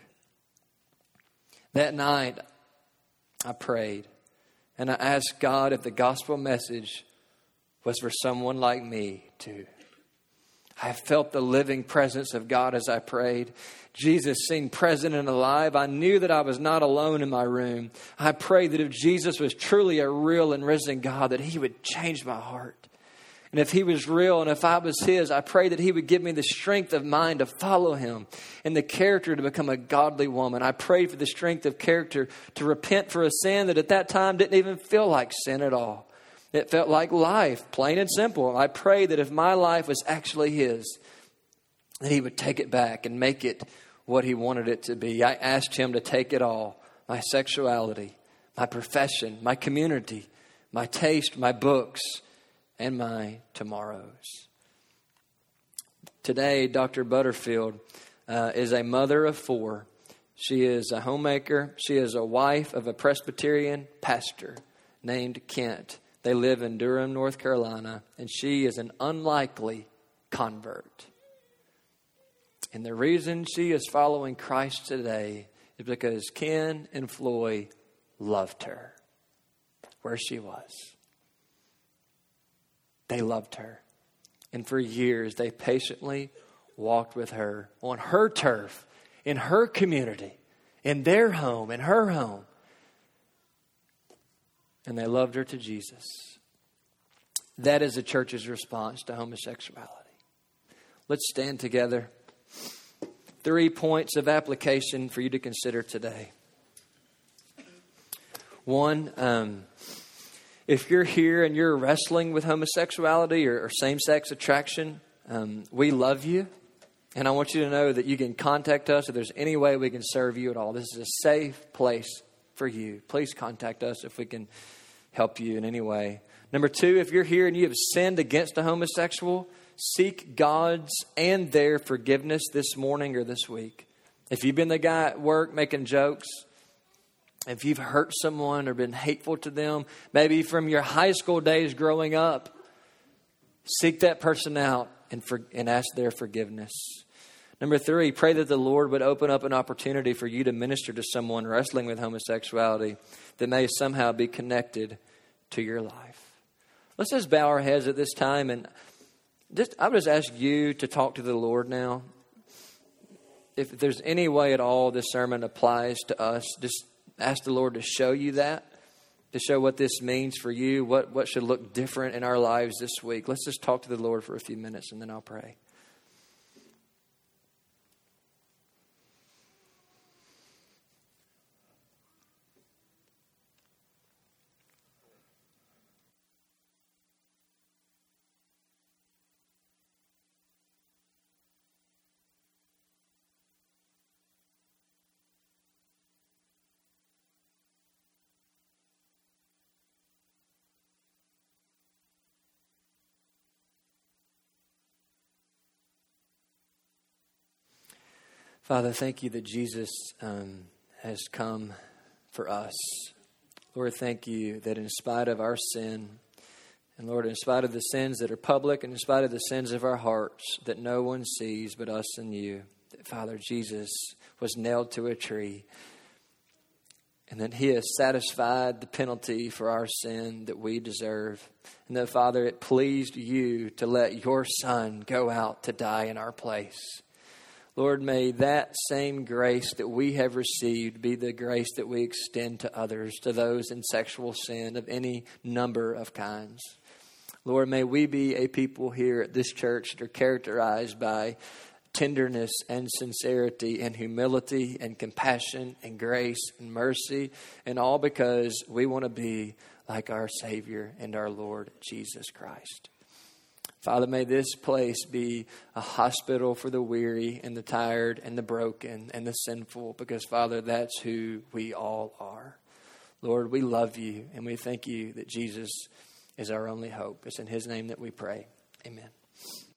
That night, I prayed and I asked God if the gospel message was for someone like me too. I felt the living presence of God as I prayed. Jesus seemed present and alive. I knew that I was not alone in my room. I prayed that if Jesus was truly a real and risen God, that He would change my heart. And if He was real and if I was His, I prayed that He would give me the strength of mind to follow Him and the character to become a godly woman. I prayed for the strength of character to repent for a sin that at that time didn't even feel like sin at all. It felt like life, plain and simple. I prayed that if my life was actually His, that He would take it back and make it what He wanted it to be. I asked Him to take it all, my sexuality, my profession, my community, my taste, my books, and my tomorrows. Today, Doctor Butterfield uh, is a mother of four. She is a homemaker. She is a wife of a Presbyterian pastor named Kent. They live in Durham, North Carolina, and she is an unlikely convert. And the reason she is following Christ today is because Ken and Floyd loved her where she was. They loved her. And for years, they patiently walked with her on her turf, in her community, in their home, in her home. And they loved her to Jesus. That is the church's response to homosexuality. Let's stand together. Three points of application for you to consider today. One, um, if you're here and you're wrestling with homosexuality or, or same-sex attraction, um, we love you. And I want you to know that you can contact us if there's any way we can serve you at all. This is a safe place for you. Please contact us if we can help you in any way. Number two, if you're here and you have sinned against a homosexual, seek God's and their forgiveness this morning or this week. If you've been the guy at work making jokes, if you've hurt someone or been hateful to them, maybe from your high school days growing up, seek that person out and, for, and ask their forgiveness. Number three, pray that the Lord would open up an opportunity for you to minister to someone wrestling with homosexuality that may somehow be connected to your life. Let's just bow our heads at this time, and just I would just ask you to talk to the Lord now. If there's any way at all this sermon applies to us, just ask the Lord to show you that, to show what this means for you, what, what should look different in our lives this week. Let's just talk to the Lord for a few minutes, and then I'll pray. Father, thank you that Jesus um, has come for us. Lord, thank you that in spite of our sin, and Lord, in spite of the sins that are public, and in spite of the sins of our hearts that no one sees but us and you, that Father, Jesus was nailed to a tree, and that he has satisfied the penalty for our sin that we deserve. And that, Father, it pleased you to let your Son go out to die in our place. Lord, may that same grace that we have received be the grace that we extend to others, to those in sexual sin of any number of kinds. Lord, may we be a people here at this church that are characterized by tenderness and sincerity and humility and compassion and grace and mercy, and all because we want to be like our Savior and our Lord Jesus Christ. Father, may this place be a hospital for the weary and the tired and the broken and the sinful, because, Father, that's who we all are. Lord, we love you, and we thank you that Jesus is our only hope. It's in his name that we pray. Amen.